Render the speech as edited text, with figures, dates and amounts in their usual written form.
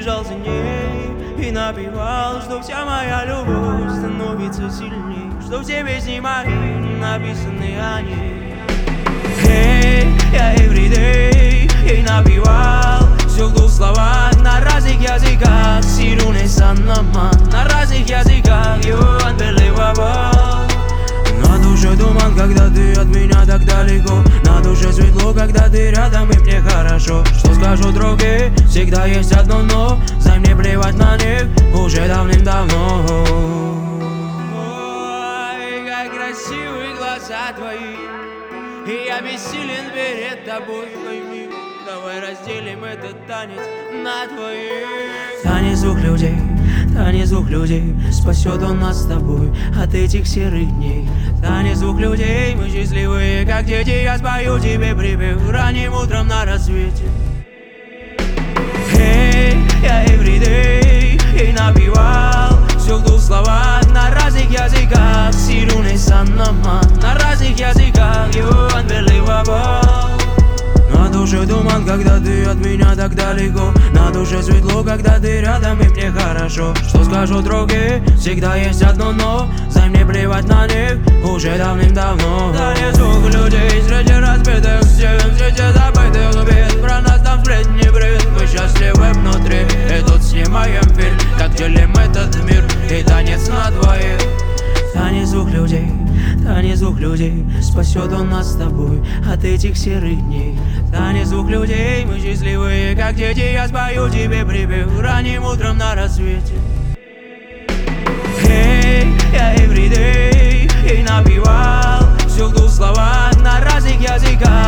бежал за ней и напевал, что вся моя любовь становится сильней, что все песни мои написаны о ней. Я everyday ей напевал все в двух словах на разных языках. Сируне саннаман на разных языках. You unbelievable. На душе туман, когда ты от меня так далеко. На душе светло, когда ты рядом и мне хорошо. Что скажут другие, всегда есть одно но. Знай, мне плевать на них уже давным-давно. Ой, как красивые глаза твои, и я бессилен перед тобой, пойми. Давай разделим этот танец на двоих. Танец двух людей, спасет он нас с тобой от этих серых дней. Танец двух людей, мы счастливые, как дети. Я спою тебе припев ранним утром на рассвете. Я everyday ей напевал все в двух словах на разных языках. Сируне саннаман на разных языках. You unbelievable. На душе туман, когда ты от меня так далеко. На душе светло, когда ты рядом и мне хорошо. Что скажут другие, всегда есть одно но. Знай, мне плевать на них уже давным-давно. Танец двух людей среди разбитых стен, среди забытых бед. Про нас там сплетни бред. Мы счастливы внутри и тут снимаем фильм, как делим этот мир. И танец на двоих. Танец двух людей, спасет он нас с тобой от этих серых дней. Танец двух людей, мы счастливые, как дети. Я спою тебе припев ранним утром на рассвете. Я everyday ей напевал все в двух словах на разных языках.